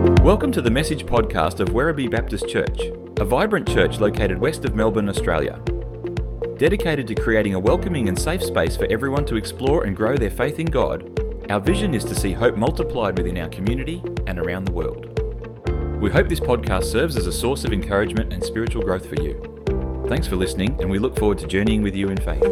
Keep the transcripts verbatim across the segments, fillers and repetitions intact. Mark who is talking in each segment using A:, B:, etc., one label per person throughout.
A: Welcome to the Message podcast of Werribee Baptist Church, a vibrant church located west of Melbourne, Australia. Dedicated to creating a welcoming and safe space for everyone to explore and grow their faith in God, our vision is to see hope multiplied within our community and around the world. We hope this podcast serves as a source of encouragement and spiritual growth for you. Thanks for listening, and we look forward to journeying with you in faith.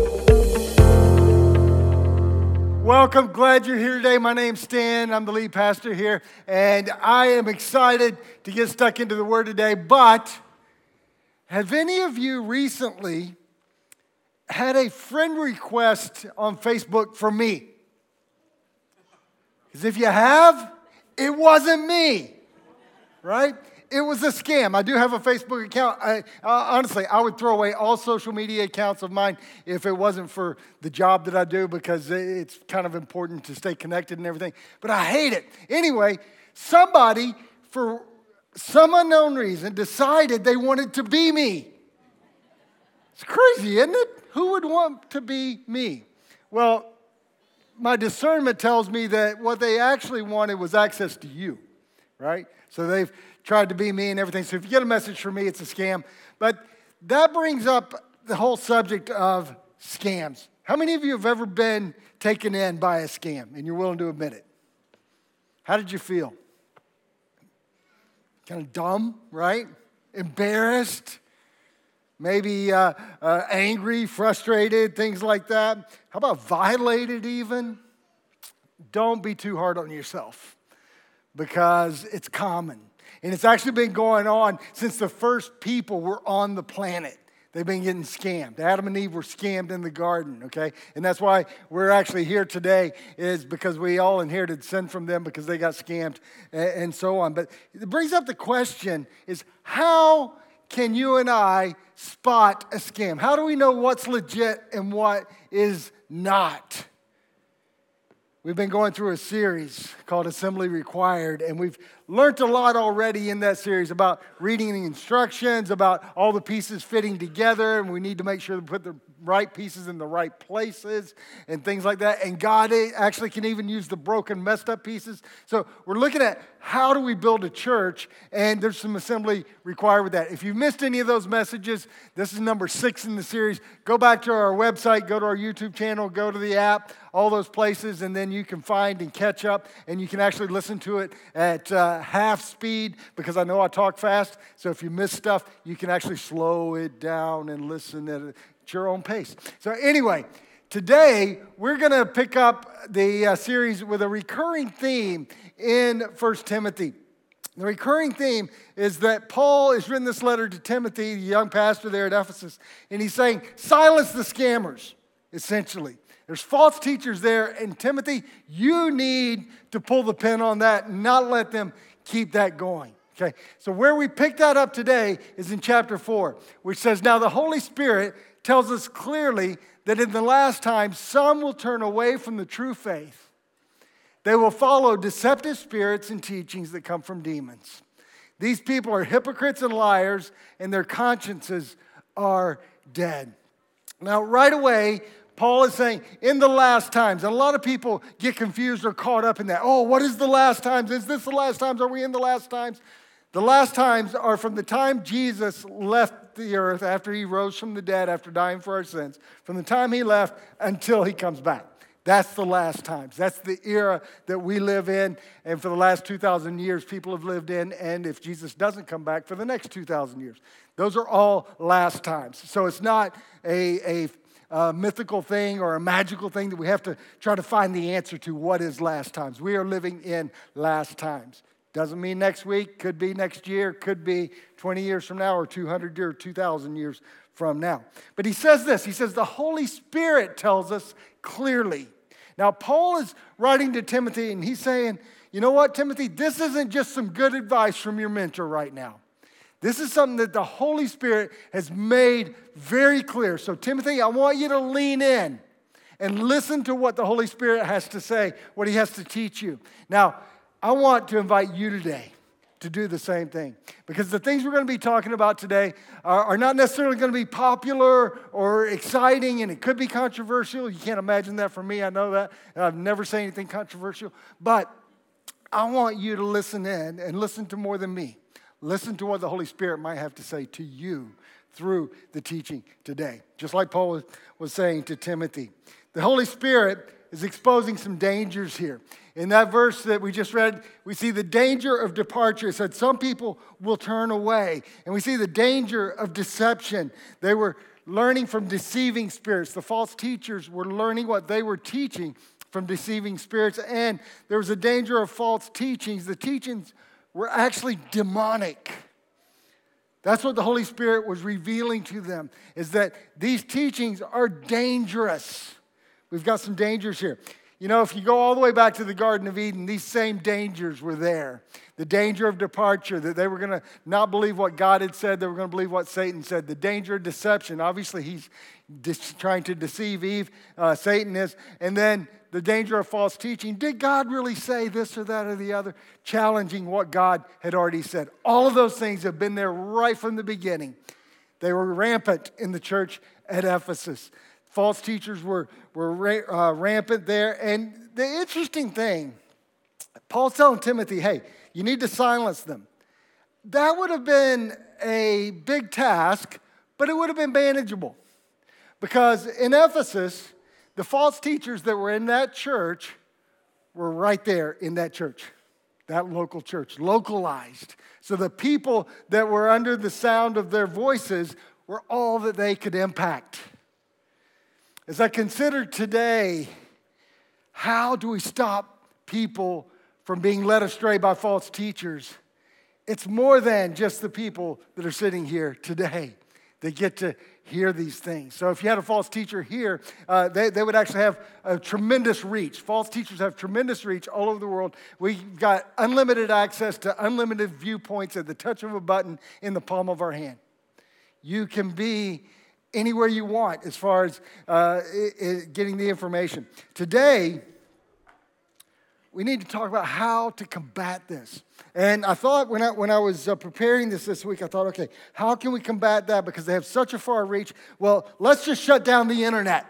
B: Welcome, glad you're here today. My name's Stan, I'm the lead pastor here, and I am excited to get stuck into the Word today. But have any of you recently had a friend request on Facebook from me? Because if you have, it wasn't me, right? It was a scam. I do have a Facebook account. I, uh, honestly, I would throw away all social media accounts of mine if it wasn't for the job that I do, because it's kind of important to stay connected and everything. But I hate it. Anyway, somebody, for some unknown reason, decided they wanted to be me. It's crazy, isn't it? Who would want to be me? Well, my discernment tells me that what they actually wanted was access to you, right? So they've tried to be me and everything. So if you get a message from me, it's a scam. But that brings up the whole subject of scams. How many of you have ever been taken in by a scam and you're willing to admit it? How did you feel? Kind of dumb, right? Embarrassed? Maybe uh, uh, angry, frustrated, things like that. How about violated even? Don't be too hard on yourself, because it's common. And it's actually been going on since the first people were on the planet. They've been getting scammed. Adam and Eve were scammed in the garden, okay? And that's why we're actually here today, is because we all inherited sin from them because they got scammed and so on. But it brings up the question is, how can you and I spot a scam? How do we know what's legit and what is not? We've been going through a series called Assembly Required, and we've learned a lot already in that series about reading the instructions, about all the pieces fitting together, and we need to make sure to put the right pieces in the right places and things like that. And God actually can even use the broken, messed up pieces. So we're looking at how do we build a church, and there's some assembly required with that. If you missed any of those messages, this is number six in the series. Go back to our website, go to our YouTube channel, go to the app, all those places, and then you can find and catch up, and you can actually listen to it at uh, half speed, because I know I talk fast. So if you miss stuff, you can actually slow it down and listen at it. At your own pace. So anyway, today we're going to pick up the uh, series with a recurring theme in First Timothy. The recurring theme is that Paul has written this letter to Timothy, the young pastor there at Ephesus, and he's saying, silence the scammers, essentially. There's false teachers there, and Timothy, you need to pull the pin on that and not let them keep that going. Okay, so where we pick that up today is in chapter four, which says, now the Holy Spirit tells us clearly that in the last time, some will turn away from the true faith. They will follow deceptive spirits and teachings that come from demons. These people are hypocrites and liars, and their consciences are dead. Now, right away, Paul is saying, in the last times, and a lot of people get confused or caught up in that. Oh, what is the last times? Is this the last times? Are we in the last times? The last times are from the time Jesus left the earth after he rose from the dead, after dying for our sins, from the time he left until he comes back. That's the last times. That's the era that we live in, and for the last two thousand years people have lived in, and if Jesus doesn't come back, for the next two thousand years. Those are all last times. So it's not a, a a mythical thing or a magical thing that we have to try to find the answer to what is last times. We are living in last times. Doesn't mean next week, could be next year, could be twenty years from now or two hundred or two thousand years from now. But he says this, he says the Holy Spirit tells us clearly. Now Paul is writing to Timothy and he's saying, you know what, Timothy, this isn't just some good advice from your mentor right now. This is something that the Holy Spirit has made very clear. So Timothy, I want you to lean in and listen to what the Holy Spirit has to say, what he has to teach you. Now, I want to invite you today to do the same thing, because the things we're going to be talking about today are, are not necessarily going to be popular or exciting, and it could be controversial. You can't imagine that from me. I know that. I've never said anything controversial. But I want you to listen in and listen to more than me. Listen to what the Holy Spirit might have to say to you through the teaching today. Just like Paul was, was saying to Timothy. The Holy Spirit is exposing some dangers here. In that verse that we just read, we see the danger of departure. It said some people will turn away. And we see the danger of deception. They were learning from deceiving spirits. The false teachers were learning what they were teaching from deceiving spirits. And there was a danger of false teachings. The teachings were actually demonic. That's what the Holy Spirit was revealing to them, is that these teachings are dangerous. We've got some dangers here. You know, if you go all the way back to the Garden of Eden, these same dangers were there. The danger of departure, that they were going to not believe what God had said, they were going to believe what Satan said. The danger of deception, obviously he's dis- trying to deceive Eve, uh, Satan is. And then the danger of false teaching. Did God really say this or that or the other? Challenging what God had already said. All of those things have been there right from the beginning. They were rampant in the church at Ephesus. False teachers were, were uh, rampant there. And the interesting thing, Paul's telling Timothy, hey, you need to silence them. That would have been a big task, but it would have been manageable. Because in Ephesus, the false teachers that were in that church were right there in that church, that local church, localized. So the people that were under the sound of their voices were all that they could impact. As I consider today, how do we stop people from being led astray by false teachers? It's more than just the people that are sitting here today that get to hear these things. So if you had a false teacher here, uh, they, they would actually have a tremendous reach. False teachers have tremendous reach all over the world. We've got unlimited access to unlimited viewpoints at the touch of a button in the palm of our hand. You can be anywhere you want as far as uh, it, it, getting the information. Today, we need to talk about how to combat this. And I thought when I, when I was uh, preparing this this week, I thought, okay, how can we combat that? Because they have such a far reach. Well, let's just shut down the internet.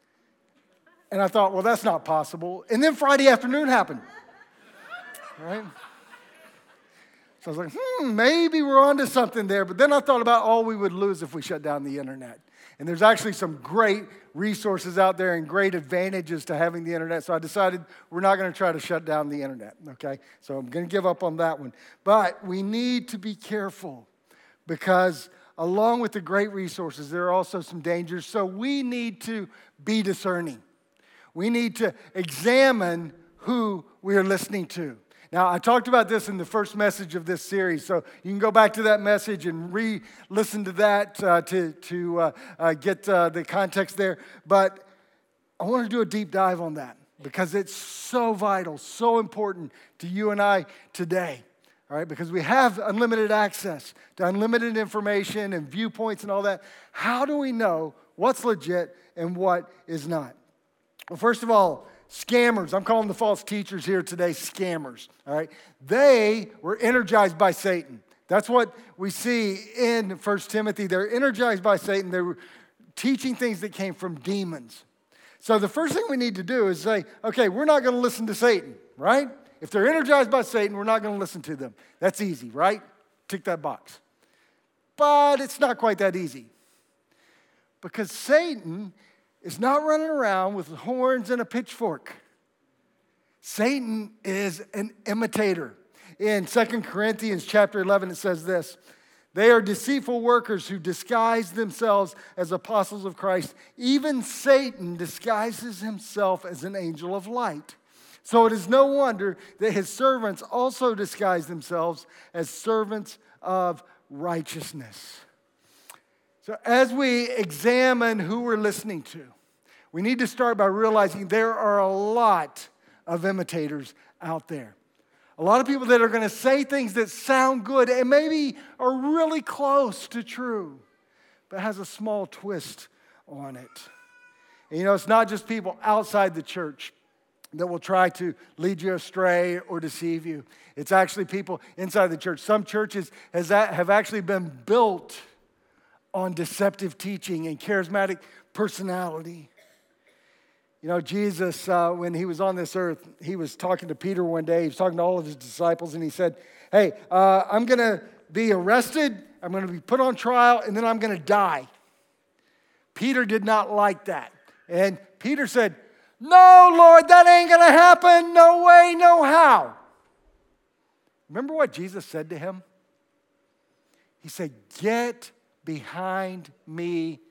B: And I thought, well, that's not possible. And then Friday afternoon happened. Right? So I was like, hmm, maybe we're onto something there. But then I thought about all we would lose if we shut down the internet. And there's actually some great resources out there and great advantages to having the internet. So I decided we're not going to try to shut down the internet, okay? So I'm going to give up on that one. But we need to be careful because along with the great resources, there are also some dangers. So we need to be discerning. We need to examine who we are listening to. Now, I talked about this in the first message of this series, so you can go back to that message and re-listen to that uh, to, to uh, uh, get uh, the context there. But I want to do a deep dive on that because it's so vital, so important to you and I today, all right? Because we have unlimited access to unlimited information and viewpoints and all that. How do we know what's legit and what is not? Well, first of all, scammers. I'm calling the false teachers here today scammers, all right? They were energized by Satan. That's what we see in First Timothy. They're energized by Satan. They were teaching things that came from demons. So the first thing we need to do is say, okay, we're not going to listen to Satan, right? If they're energized by Satan, we're not going to listen to them. That's easy, right? Tick that box. But it's not quite that easy. Because Satan is not running around with horns and a pitchfork. Satan is an imitator. In Second Corinthians chapter eleven, it says this, they are deceitful workers who disguise themselves as apostles of Christ. Even Satan disguises himself as an angel of light. So it is no wonder that his servants also disguise themselves as servants of righteousness. So as we examine who we're listening to, we need to start by realizing there are a lot of imitators out there. A lot of people that are going to say things that sound good and maybe are really close to true, but has a small twist on it. And you know, it's not just people outside the church that will try to lead you astray or deceive you. It's actually people inside the church. Some churches has that, have actually been built on deceptive teaching and charismatic personality. You know, Jesus, uh, when he was on this earth, he was talking to Peter one day. He was talking to all of his disciples, and he said, hey, uh, I'm going to be arrested, I'm going to be put on trial, and then I'm going to die. Peter did not like that. And Peter said, no, Lord, that ain't going to happen. No way, no how. Remember what Jesus said to him? He said, get behind me,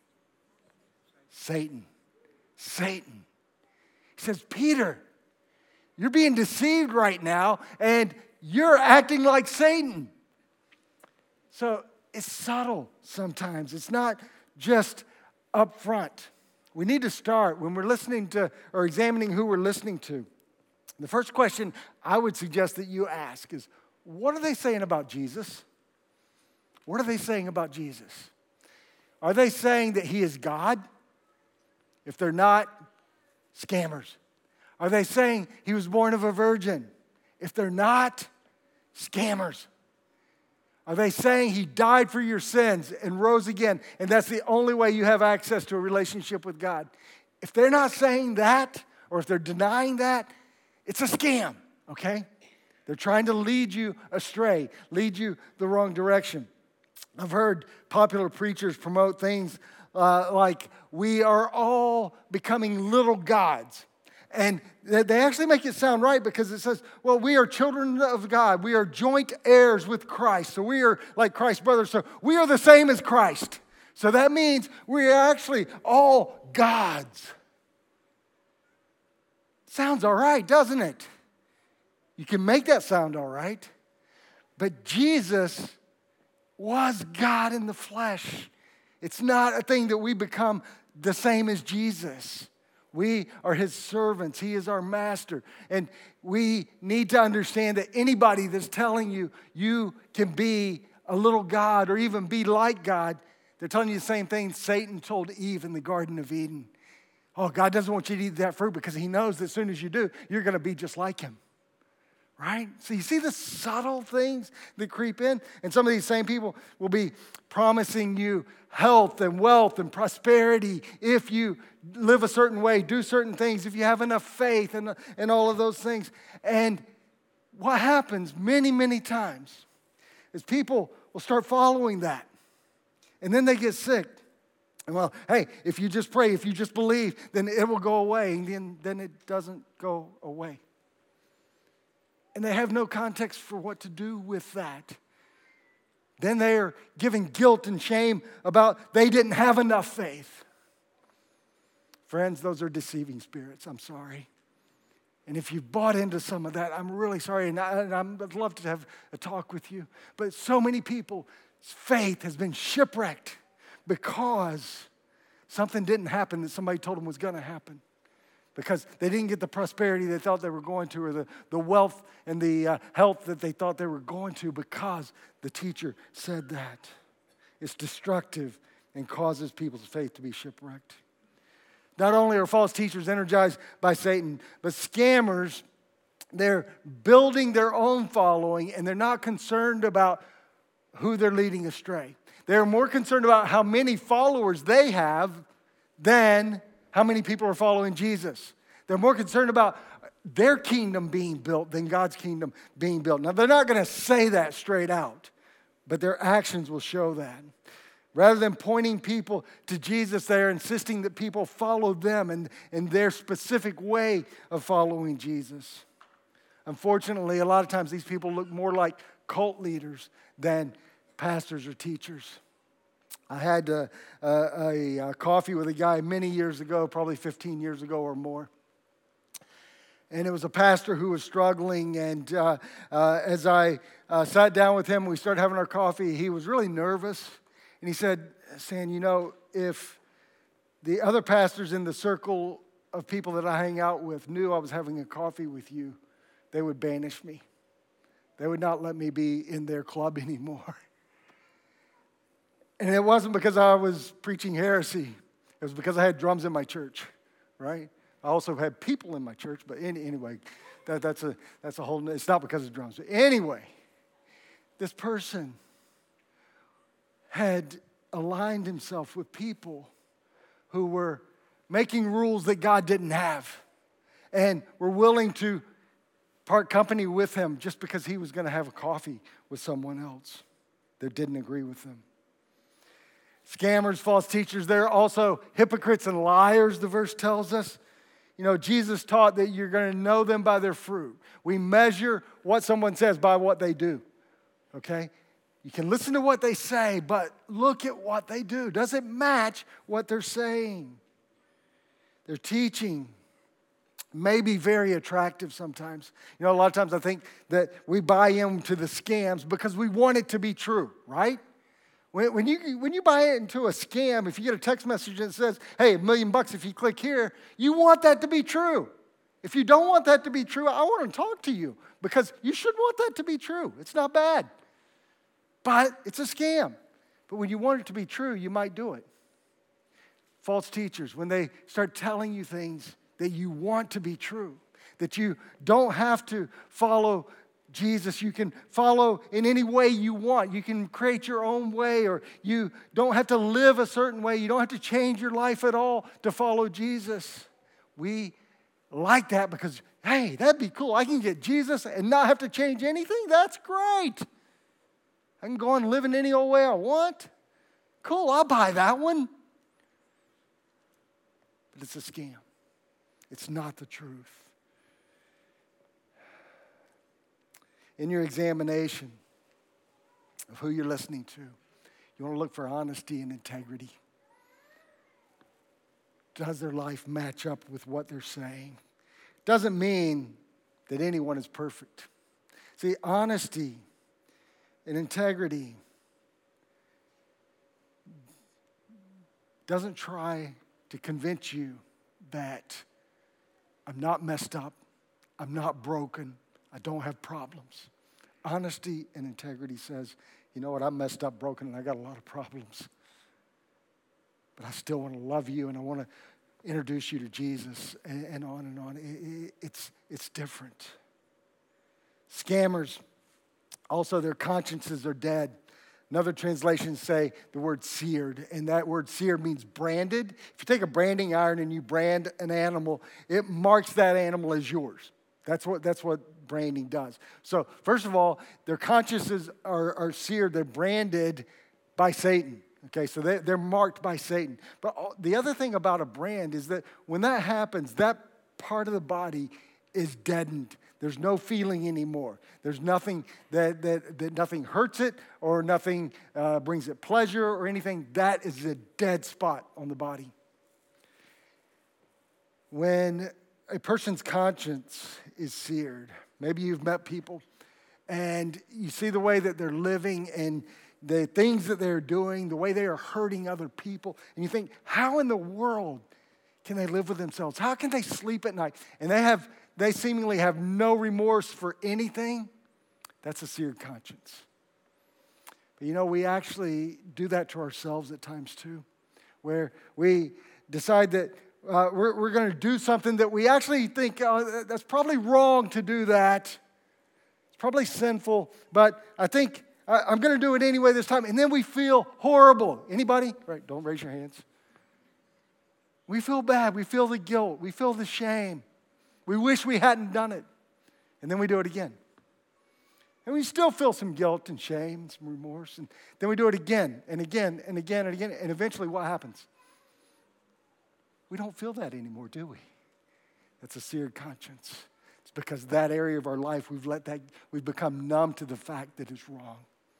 B: Satan. Satan. He says, Peter, you're being deceived right now, and you're acting like Satan. So it's subtle sometimes. It's not just up front. We need to start when we're listening to or examining who we're listening to. The first question I would suggest that you ask is, what are they saying about Jesus? What are they saying about Jesus? Are they saying that he is God? If they're not, scammers. Are they saying he was born of a virgin? If they're not, scammers. Are they saying he died for your sins and rose again, and that's the only way you have access to a relationship with God? If they're not saying that, or if they're denying that, it's a scam, okay? They're trying to lead you astray, lead you the wrong direction. I've heard popular preachers promote things uh, like, we are all becoming little gods. And they actually make it sound right because it says, well, we are children of God. We are joint heirs with Christ. So we are like Christ's brothers. So we are the same as Christ. So that means we are actually all gods. Sounds all right, doesn't it? You can make that sound all right. But Jesus was God in the flesh. It's not a thing that we become the same as Jesus. We are his servants. He is our master. And we need to understand that anybody that's telling you you can be a little God or even be like God, they're telling you the same thing Satan told Eve in the Garden of Eden. Oh, God doesn't want you to eat that fruit because he knows that as soon as you do, you're going to be just like him. Right? So you see the subtle things that creep in? And some of these same people will be promising you health and wealth and prosperity if you live a certain way, do certain things, if you have enough faith and, and all of those things. And what happens many, many times is people will start following that. And then they get sick. And well, hey, if you just pray, if you just believe, then it will go away. And then, then it doesn't go away. And they have no context for what to do with that. Then they are giving guilt and shame about they didn't have enough faith. Friends, those are deceiving spirits. I'm sorry. And if you've bought into some of that, I'm really sorry. And, I, and I'd love to have a talk with you. But so many people's faith has been shipwrecked because something didn't happen that somebody told them was going to happen. Because they didn't get the prosperity they thought they were going to, or the, the wealth and the uh, health that they thought they were going to, because the teacher said that. It's destructive and causes people's faith to be shipwrecked. Not only are false teachers energized by Satan, but scammers, they're building their own following, and they're not concerned about who they're leading astray. They're more concerned about how many followers they have than how many people are following Jesus. They're more concerned about their kingdom being built than God's kingdom being built. Now, they're not going to say that straight out, but their actions will show that. Rather than pointing people to Jesus, they're insisting that people follow them and, and their specific way of following Jesus. Unfortunately, a lot of times these people look more like cult leaders than pastors or teachers. I had a, a, a coffee with a guy many years ago, probably fifteen years ago or more. And it was a pastor who was struggling. And uh, uh, as I uh, sat down with him, we started having our coffee, he was really nervous. And he said, Stan, you know, if the other pastors in the circle of people that I hang out with knew I was having a coffee with you, they would banish me. They would not let me be in their club anymore. And it wasn't because I was preaching heresy. It was because I had drums in my church, right? I also had people in my church, but any, anyway, that, that's a that's a whole, it's not because of drums. But anyway, this person had aligned himself with people who were making rules that God didn't have. And we're willing to part company with him just because he was going to have a coffee with someone else that didn't agree with him. Scammers, false teachers, they're also hypocrites and liars, the verse tells us. You know, Jesus taught that you're going to know them by their fruit. We measure what someone says by what they do, okay? You can listen to what they say, but look at what they do. Does it match what they're saying? Their teaching may be very attractive sometimes. You know, a lot of times I think that we buy into the scams because we want it to be true, right? When, when, you, when you buy into a scam, if you get a text message that says, hey, a million bucks if you click here, you want that to be true. If you don't want that to be true, I want to talk to you because you should want that to be true. It's not bad. But it's a scam. But when you want it to be true, you might do it. False teachers, when they start telling you things that you want to be true, that you don't have to follow Jesus, you can follow in any way you want. You can create your own way, or you don't have to live a certain way. You don't have to change your life at all to follow Jesus. We like that because, hey, that'd be cool. I can get Jesus and not have to change anything. That's great. I can go on living any old way I want. Cool, I'll buy that one. But it's a scam. It's not the truth. In your examination of who you're listening to, you want to look for honesty and integrity. Does their life match up with what they're saying? Doesn't mean that anyone is perfect. See, honesty and integrity doesn't try to convince you that I'm not messed up, I'm not broken, I don't have problems. Honesty and integrity says, you know what, I'm messed up, broken, and I got a lot of problems. But I still want to love you, and I want to introduce you to Jesus, and, and on and on. It, it, it's, it's different. Scammers, also their consciences are dead. Another translations say the word seared, and that word seared means branded. If you take a branding iron and you brand an animal, it marks that animal as yours. That's what, that's what branding does. So first of all, their consciences are, are seared. They're branded by Satan. Okay, so they, they're marked by Satan. But all, the other thing about a brand is that when that happens, that part of the body is deadened. There's no feeling anymore. There's nothing that, that, that nothing hurts it or nothing uh, brings it pleasure or anything. That is a dead spot on the body. When a person's conscience is seared, maybe you've met people and you see the way that they're living and the things that they're doing, the way they are hurting other people, and you think, how in the world can they live with themselves? How can they sleep at night? And they have They seemingly have no remorse for anything. That's a seared conscience. But you know, we actually do that to ourselves at times too, where we decide that uh, we're, we're going to do something that we actually think, oh, that's probably wrong to do that. It's probably sinful, but I think I, I'm going to do it anyway this time. And then we feel horrible. Anybody? Right, don't raise your hands. We feel bad. We feel the guilt. We feel the shame. We wish we hadn't done it. And then we do it again. And we still feel some guilt and shame, some remorse. And then we do it again and again and again and again. And eventually what happens? We don't feel that anymore, do we? That's a seared conscience. It's because that area of our life, we've let that, we've become numb to the fact that it's wrong.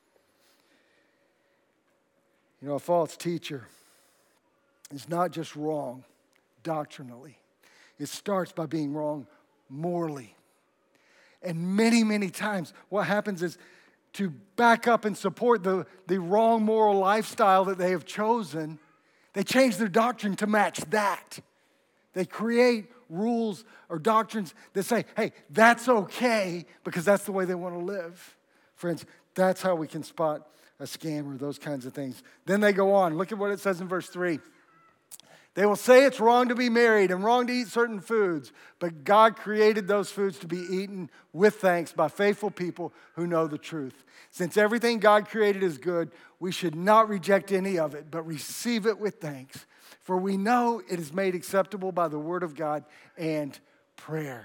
B: You know, a false teacher is not just wrong doctrinally. It starts by being wrong morally. And many, many times what happens is to back up and support the, the wrong moral lifestyle that they have chosen, they change their doctrine to match that. They create rules or doctrines that say, hey, that's okay because that's the way they want to live. Friends, that's how we can spot a scammer, those kinds of things. Then they go on. Look at what it says in verse three. They will say it's wrong to be married and wrong to eat certain foods, but God created those foods to be eaten with thanks by faithful people who know the truth. Since everything God created is good, we should not reject any of it, but receive it with thanks. For we know it is made acceptable by the word of God and prayer.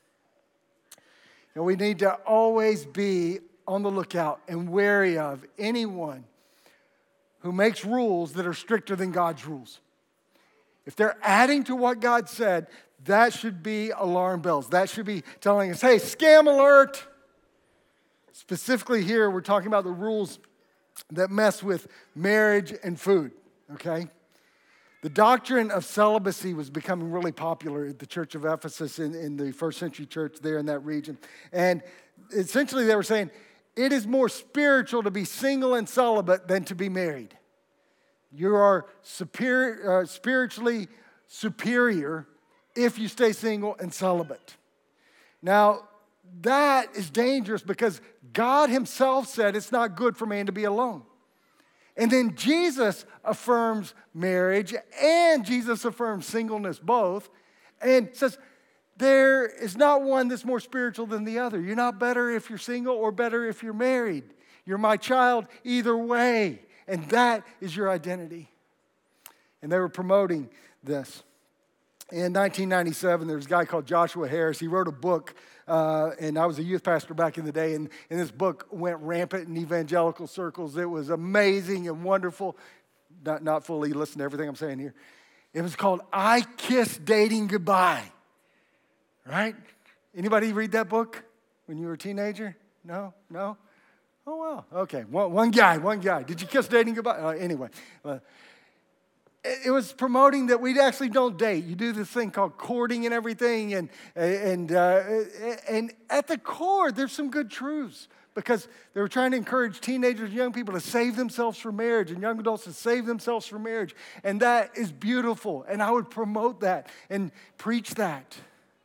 B: And we need to always be on the lookout and wary of anyone who makes rules that are stricter than God's rules. If they're adding to what God said, that should be alarm bells. That should be telling us, hey, scam alert. Specifically here, we're talking about the rules that mess with marriage and food, okay? The doctrine of celibacy was becoming really popular at the church of Ephesus in, in the first century church there in that region. And essentially they were saying, it is more spiritual to be single and celibate than to be married. You are superior, uh, spiritually superior if you stay single and celibate. Now, that is dangerous because God himself said it's not good for man to be alone. And then Jesus affirms marriage and Jesus affirms singleness both and says there is not one that's more spiritual than the other. You're not better if you're single or better if you're married. You're my child either way. And that is your identity. And they were promoting this. In nineteen ninety-seven, there was a guy called Joshua Harris. He wrote a book, uh, and I was a youth pastor back in the day, and, and this book went rampant in evangelical circles. It was amazing and wonderful. Not, not fully listen to everything I'm saying here. It was called I Kissed Dating Goodbye. Right? Anybody read that book when you were a teenager? No? No? Oh, wow. Okay. One, one guy, one guy. Did you kiss dating goodbye? Uh, anyway. Uh, it, it was promoting that we actually don't date. You do this thing called courting and everything. And, and, uh, and at the core, there's some good truths. Because they were trying to encourage teenagers and young people to save themselves for marriage and young adults to save themselves for marriage. And that is beautiful. And I would promote that and preach that.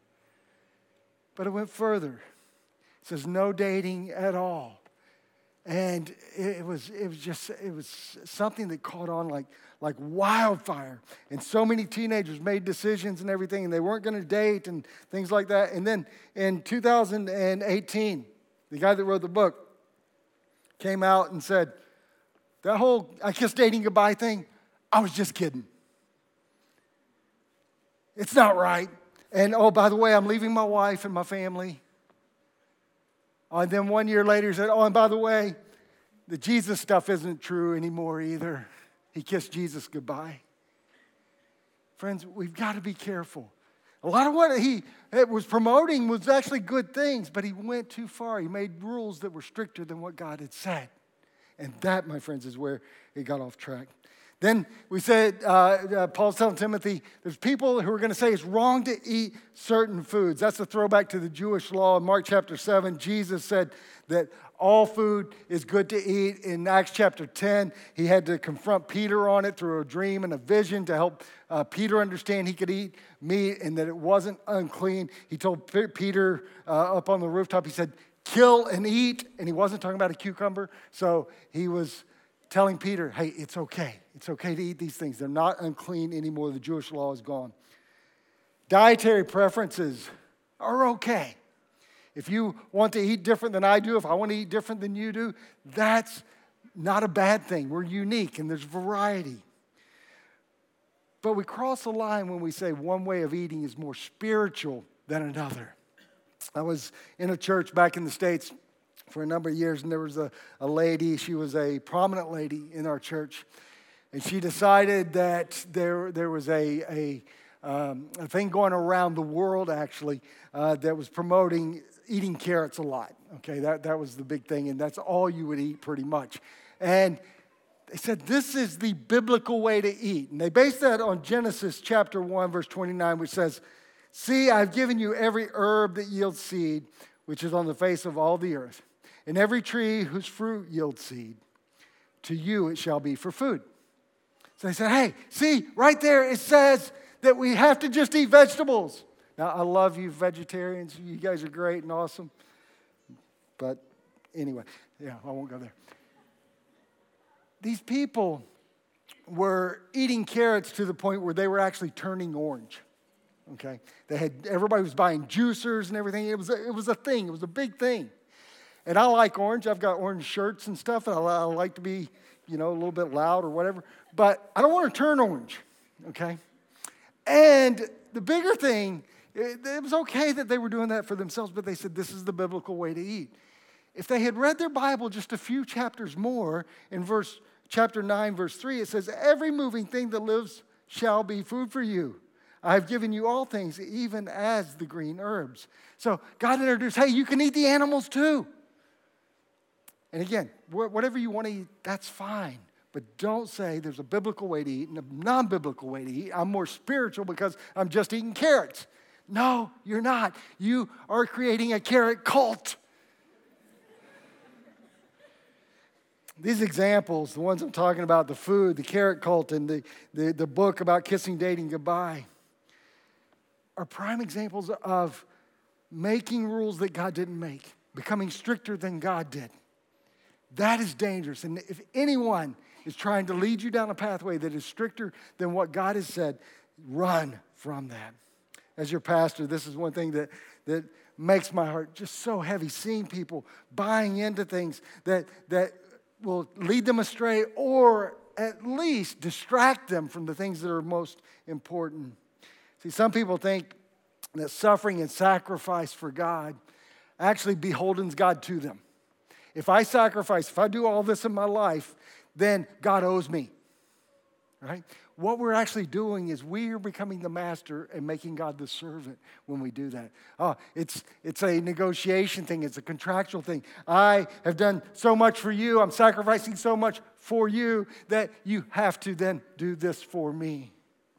B: But it went further. It says no dating at all. And it was it was just it was something that caught on like like wildfire. And so many teenagers made decisions and everything, and they weren't going to date and things like that. And then in two thousand eighteen, the guy that wrote the book came out and said, that whole I kissed dating goodbye thing, I was just kidding. It's not right. And oh, by the way, I'm leaving my wife and my family. And then one year later, he said, oh, and by the way, the Jesus stuff isn't true anymore either. He kissed Jesus goodbye. Friends, we've got to be careful. A lot of what he was promoting was actually good things, but he went too far. He made rules that were stricter than what God had said. And that, my friends, is where it got off track. Then we said, uh, uh, Paul's telling Timothy, there's people who are going to say it's wrong to eat certain foods. That's a throwback to the Jewish law. In Mark chapter seven, Jesus said that all food is good to eat. In Acts chapter ten, he had to confront Peter on it through a dream and a vision to help uh, Peter understand he could eat meat and that it wasn't unclean. He told P- Peter uh, up on the rooftop, he said, kill and eat. And he wasn't talking about a cucumber. So he was telling Peter, hey, it's okay. It's okay to eat these things. They're not unclean anymore. The Jewish law is gone. Dietary preferences are okay. If you want to eat different than I do, if I want to eat different than you do, that's not a bad thing. We're unique and there's variety. But we cross the line when we say one way of eating is more spiritual than another. I was in a church back in the States for a number of years, and there was a, a lady, she was a prominent lady in our church, and she decided that there, there was a, a, um, a thing going around the world, actually, uh, that was promoting eating carrots a lot. Okay, that, that was the big thing, and that's all you would eat pretty much. And they said, this is the biblical way to eat. And they based that on Genesis chapter one, verse twenty-nine, which says, see, I've given you every herb that yields seed, which is on the face of all the earth, and every tree whose fruit yields seed. To you it shall be for food. So they said, hey, see, right there it says that we have to just eat vegetables. Now, I love you vegetarians. You guys are great and awesome. But anyway, yeah, I won't go there. These people were eating carrots to the point where they were actually turning orange. Okay, they had everybody was buying juicers and everything. It was a, it was a thing. It was a big thing. And I like orange. I've got orange shirts and stuff, and I, I like to be, you know, a little bit loud or whatever. But I don't want to turn orange. Okay, and the bigger thing, it, it was okay that they were doing that for themselves, but they said this is the biblical way to eat. If they had read their Bible just a few chapters more, in verse chapter nine, verse three, it says, every moving thing that lives shall be food for you. I have given you all things, even as the green herbs. So God introduced, hey, you can eat the animals too. And again, whatever you want to eat, that's fine. But don't say there's a biblical way to eat and a non-biblical way to eat. I'm more spiritual because I'm just eating carrots. No, you're not. You are creating a carrot cult. These examples, the ones I'm talking about, the food, the carrot cult, and the, the, the book about kissing, dating, goodbye, are prime examples of making rules that God didn't make, becoming stricter than God did. That is dangerous. And if anyone is trying to lead you down a pathway that is stricter than what God has said, run from that. As your pastor, this is one thing that, that makes my heart just so heavy, seeing people buying into things that, that will lead them astray or at least distract them from the things that are most important. See, some people think that suffering and sacrifice for God actually beholdens God to them. If I sacrifice, if I do all this in my life, then God owes me, right? What we're actually doing is we are becoming the master and making God the servant when we do that. Oh, it's, it's a negotiation thing. It's a contractual thing. I have done so much for you. I'm sacrificing so much for you that you have to then do this for me.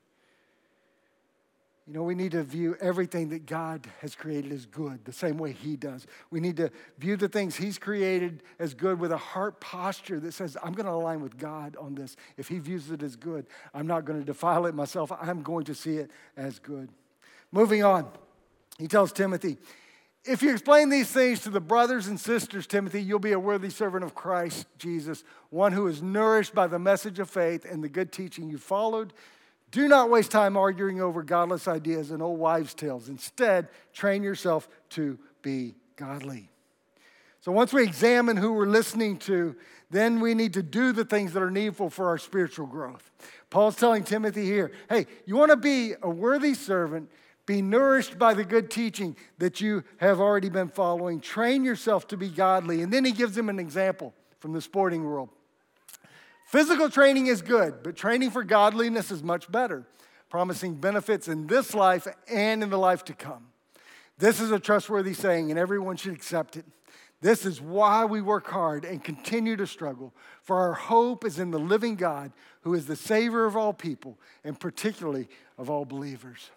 B: You know, we need to view everything that God has created as good, the same way He does. We need to view the things He's created as good with a heart posture that says, I'm going to align with God on this. If He views it as good, I'm not going to defile it myself. I'm going to see it as good. Moving on, he tells Timothy, if you explain these things to the brothers and sisters, Timothy, you'll be a worthy servant of Christ Jesus, one who is nourished by the message of faith and the good teaching you followed. Do not waste time arguing over godless ideas and old wives' tales. Instead, train yourself to be godly. So once we examine who we're listening to, then we need to do the things that are needful for our spiritual growth. Paul's telling Timothy here, hey, you want to be a worthy servant, be nourished by the good teaching that you have already been following. Train yourself to be godly. And then he gives him an example from the sporting world. Physical training is good, but training for godliness is much better, promising benefits in this life and in the life to come. This is a trustworthy saying, and everyone should accept it. This is why we work hard and continue to struggle, for our hope is in the living God, who is the Savior of all people, and particularly of all believers.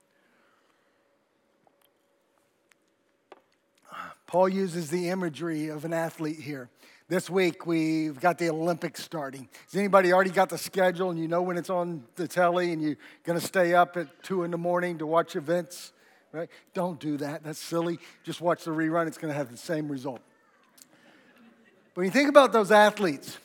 B: Paul uses the imagery of an athlete here. This week, we've got the Olympics starting. Has anybody already got the schedule and you know when it's on the telly and you're going to stay up at two in the morning to watch events? Right? Don't do that. That's silly. Just watch the rerun. It's going to have the same result. But when you think about those athletes,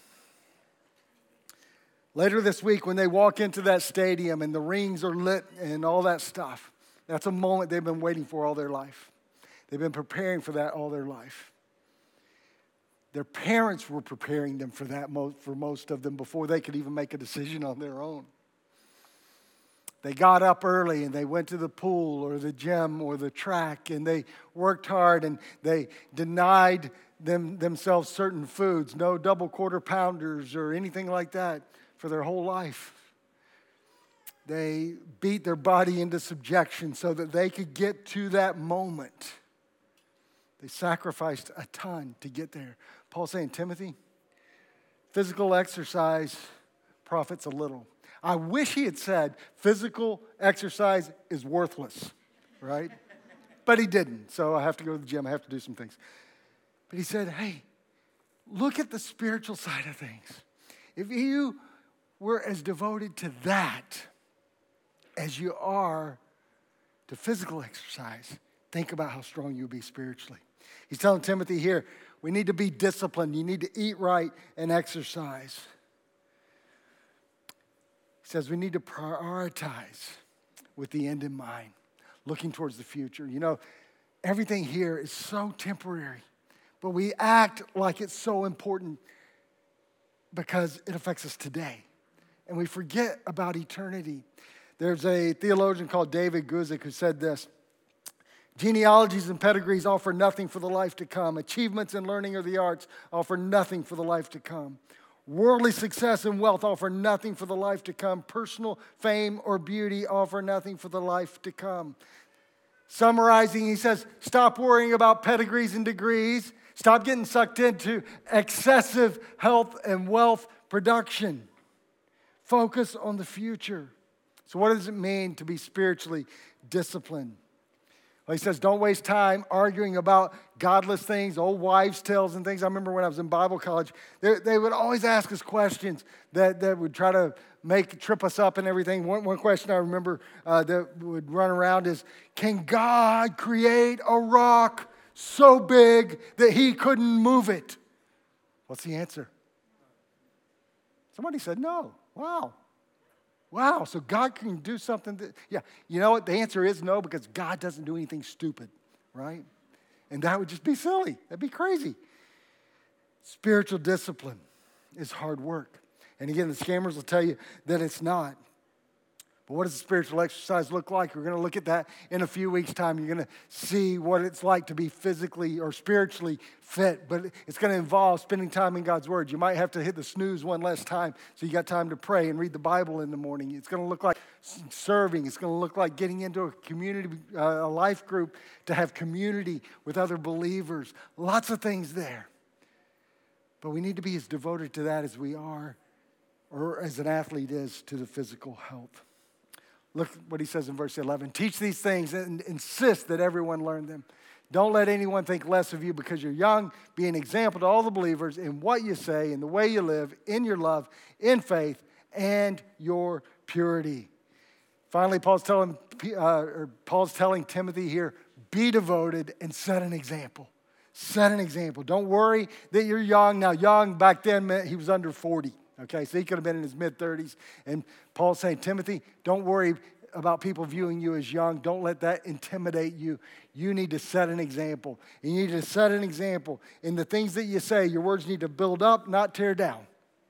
B: later this week when they walk into that stadium and the rings are lit and all that stuff, that's a moment they've been waiting for all their life. They've been preparing for that all their life. Their parents were preparing them for that for most of them before they could even make a decision on their own. They got up early and they went to the pool or the gym or the track and they worked hard and they denied them, themselves certain foods, no double quarter pounders or anything like that for their whole life. They beat their body into subjection so that they could get to that moment. They sacrificed a ton to get there. Paul's saying, Timothy, physical exercise profits a little. I wish he had said physical exercise is worthless, right? But he didn't, so I have to go to the gym. I have to do some things. But he said, hey, look at the spiritual side of things. If you were as devoted to that as you are to physical exercise, think about how strong you'll be spiritually. He's telling Timothy here, we need to be disciplined. You need to eat right and exercise. says we need to prioritize with the end in mind, looking towards the future. You know, everything here is so temporary, but we act like it's so important because it affects us today. And we forget about eternity. There's a theologian called David Guzik who said this: genealogies and pedigrees offer nothing for the life to come. Achievements in learning or the arts offer nothing for the life to come. Worldly success and wealth offer nothing for the life to come. Personal fame or beauty offer nothing for the life to come. Summarizing, he says, stop worrying about pedigrees and degrees. Stop getting sucked into excessive health and wealth production. Focus on the future. So what does it mean to be spiritually disciplined? Well, he says, don't waste time arguing about godless things, old wives' tales and things. I remember when I was in Bible college, they, they would always ask us questions that, that would try to make, trip us up and everything. One, one question I remember uh, that would run around is, can God create a rock so big that he couldn't move it? What's the answer? Somebody said no. Wow. Wow, so God can do something that, yeah, you know what? The answer is no, because God doesn't do anything stupid, right? And that would just be silly. That'd be crazy. Spiritual discipline is hard work. And again, the scammers will tell you that it's not. But what does the spiritual exercise look like? We're going to look at that in a few weeks' time. You're going to see what it's like to be physically or spiritually fit. But it's going to involve spending time in God's Word. You might have to hit the snooze one less time so you got time to pray and read the Bible in the morning. It's going to look like serving. It's going to look like getting into a community, uh, a life group to have community with other believers. Lots of things there. But we need to be as devoted to that as we are, or as an athlete is to the physical health. Look what he says in verse eleven. Teach these things and insist that everyone learn them. Don't let anyone think less of you because you're young. Be an example to all the believers in what you say, in the way you live, in your love, in faith, and your purity. Finally, Paul's telling, uh, or Paul's telling Timothy here, be devoted and set an example. Set an example. Don't worry that you're young. Now, young back then meant he was under forty. Okay, so he could have been in his mid-thirties. And Paul's saying, Timothy, don't worry about people viewing you as young. Don't let that intimidate you. You need to set an example. You need to set an example. In the things that you say, your words need to build up, not tear down.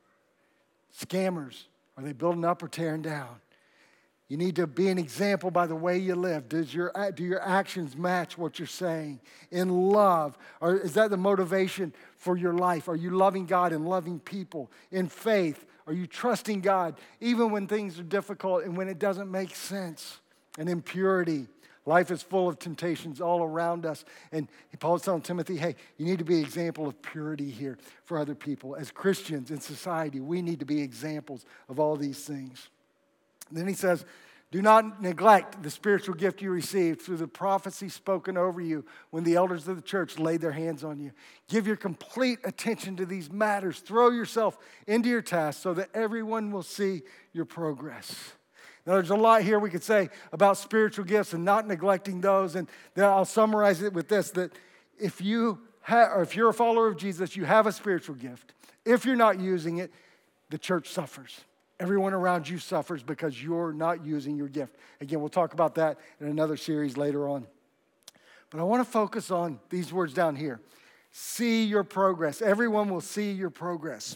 B: Scammers, are they building up or tearing down? You need to be an example by the way you live. Does your, do your actions match what you're saying? In love, or is that the motivation for your life? Are you loving God and loving people? In faith, are you trusting God even when things are difficult and when it doesn't make sense? And in purity, life is full of temptations all around us. And Paul's telling Timothy, hey, you need to be an example of purity here for other people. As Christians in society, we need to be examples of all these things. Then he says, do not neglect the spiritual gift you received through the prophecy spoken over you when the elders of the church laid their hands on you. Give your complete attention to these matters. Throw yourself into your task so that everyone will see your progress. Now, there's a lot here we could say about spiritual gifts and not neglecting those. And then I'll summarize it with this, that if, you ha- or if you're a follower of Jesus, you have a spiritual gift. If you're not using it, the church suffers. Everyone around you suffers because you're not using your gift. Again, we'll talk about that in another series later on. But I want to focus on these words down here. See your progress. Everyone will see your progress.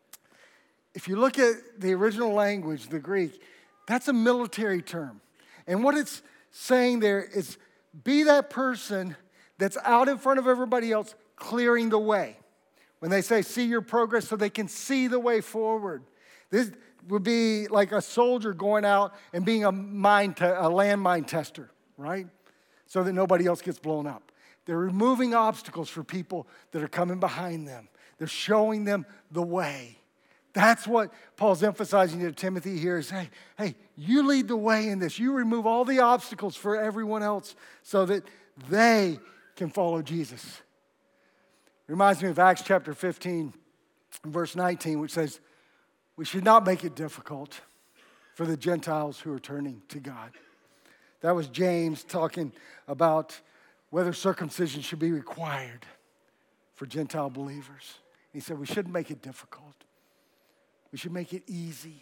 B: If you look at the original language, the Greek, that's a military term. And what it's saying there is be that person that's out in front of everybody else clearing the way. When they say see your progress so they can see the way forward. This would be like a soldier going out and being a mine, te- a landmine tester, right? So that nobody else gets blown up. They're removing obstacles for people that are coming behind them. They're showing them the way. That's what Paul's emphasizing to Timothy here is, hey, hey, you lead the way in this. You remove all the obstacles for everyone else so that they can follow Jesus. Reminds me of Acts chapter fifteen, verse nineteen, which says, we should not make it difficult for the Gentiles who are turning to God. That was James talking about whether circumcision should be required for Gentile believers. He said we shouldn't make it difficult. We should make it easy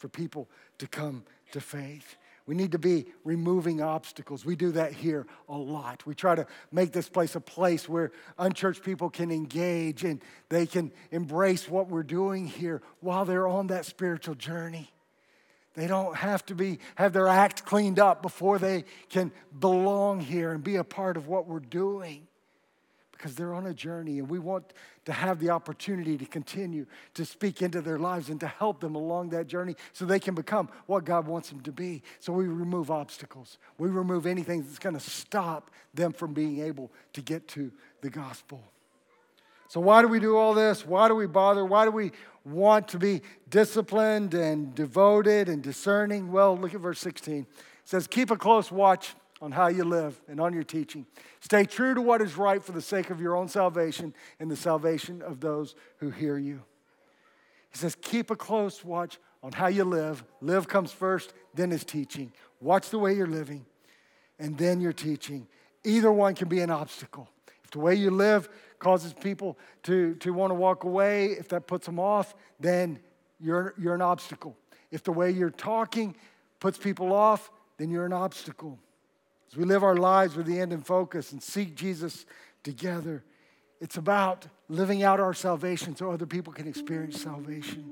B: for people to come to faith. We need to be removing obstacles. We do that here a lot. We try to make this place a place where unchurched people can engage and they can embrace what we're doing here while they're on that spiritual journey. They don't have to be have their act cleaned up before they can belong here and be a part of what we're doing, because they're on a journey, and we want to have the opportunity to continue to speak into their lives and to help them along that journey so they can become what God wants them to be. So we remove obstacles. We remove anything that's going to stop them from being able to get to the gospel. So why do we do all this? Why do we bother? Why do we want to be disciplined and devoted and discerning? Well, look at verse sixteen. It says, keep a close watch on how you live and on your teaching. Stay true to what is right for the sake of your own salvation and the salvation of those who hear you. He says, keep a close watch on how you live. Live comes first, then is teaching. Watch the way you're living, and then you're teaching. Either one can be an obstacle. If the way you live causes people to, to want to walk away, if that puts them off, then you're, you're an obstacle. If the way you're talking puts people off, then you're an obstacle. As we live our lives with the end in focus and seek Jesus together, it's about living out our salvation so other people can experience salvation.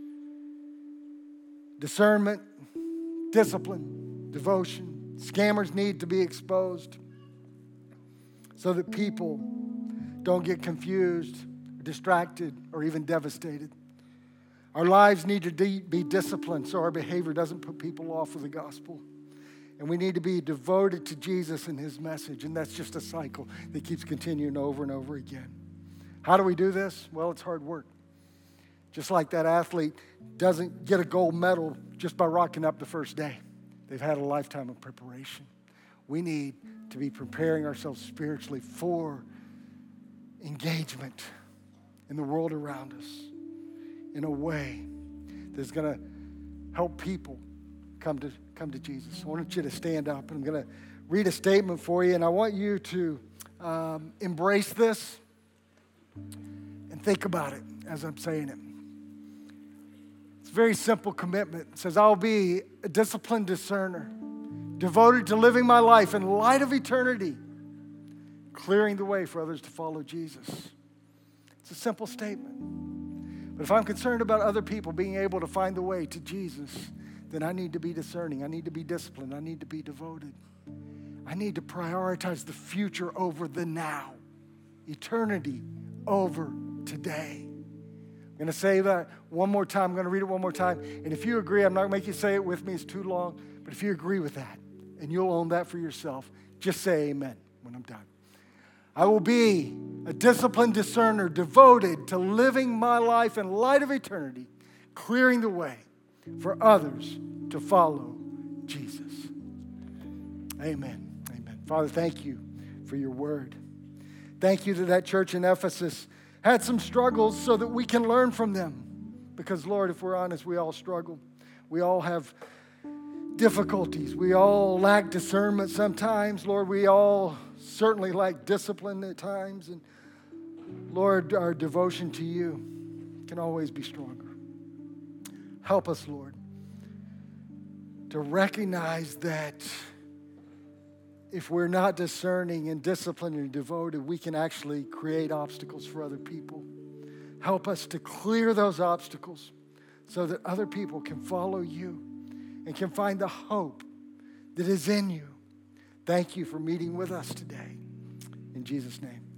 B: Discernment, discipline, devotion. Scammers need to be exposed so that people don't get confused, distracted, or even devastated. Our lives need to de- be disciplined so our behavior doesn't put people off of the gospel. And we need to be devoted to Jesus and his message. And that's just a cycle that keeps continuing over and over again. How do we do this? Well, it's hard work. Just like that athlete doesn't get a gold medal just by rocking up the first day. They've had a lifetime of preparation. We need to be preparing ourselves spiritually for engagement in the world around us in a way that's going to help people come to come to Jesus. I want you to stand up, and I'm going to read a statement for you, and I want you to um, embrace this and think about it as I'm saying it. It's a very simple commitment. It says, I'll be a disciplined discerner, devoted to living my life in light of eternity, clearing the way for others to follow Jesus. It's a simple statement. But if I'm concerned about other people being able to find the way to Jesus, then I need to be discerning. I need to be disciplined. I need to be devoted. I need to prioritize the future over the now, eternity over today. I'm going to say that one more time. I'm going to read it one more time. And if you agree, I'm not going to make you say it with me. It's too long. But if you agree with that, and you'll own that for yourself, just say amen when I'm done. I will be a disciplined discerner, devoted to living my life in light of eternity, clearing the way for others to follow Jesus. Amen. Amen. Father, thank you for your word. Thank you that that church in Ephesus had some struggles so that we can learn from them. Because, Lord, if we're honest, we all struggle. We all have difficulties. We all lack discernment sometimes. Lord, we all certainly lack discipline at times. And, Lord, our devotion to you can always be stronger. Help us, Lord, to recognize that if we're not discerning and disciplined and devoted, we can actually create obstacles for other people. Help us to clear those obstacles so that other people can follow you and can find the hope that is in you. Thank you for meeting with us today. In Jesus' name.